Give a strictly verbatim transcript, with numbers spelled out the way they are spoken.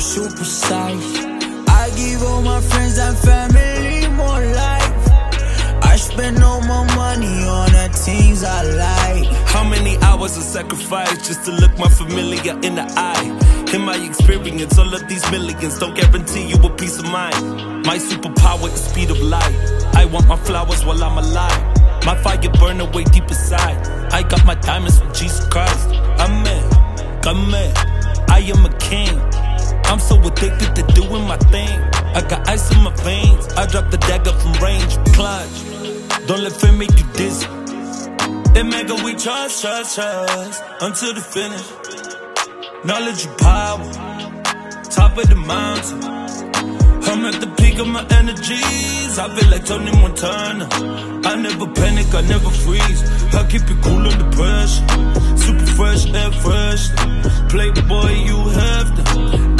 super size. I give all my friends and family more life. I spend all my money on the things I like. How many hours of sacrifice just to look my familiar in the eye? In my experience, all of these millions don't guarantee you a peace of mind. My superpower is speed of light. I want my flowers while I'm alive. My fire burn away deep inside. I got my diamonds from Jesus Christ. Amen, amen. I am a king. I'm so addicted to doing my thing. I got ice in my veins. I drop the dagger from range. Clutch. Don't let fear make you dizzy. And mega we trust, trust, trust until the finish. Knowledge and power, top of the mountain. I'm at the peak of my energies. I feel like Tony Montana. I never panic, I never freeze. I keep it cool under pressure. Super fresh, air fresh. Playboy, you have to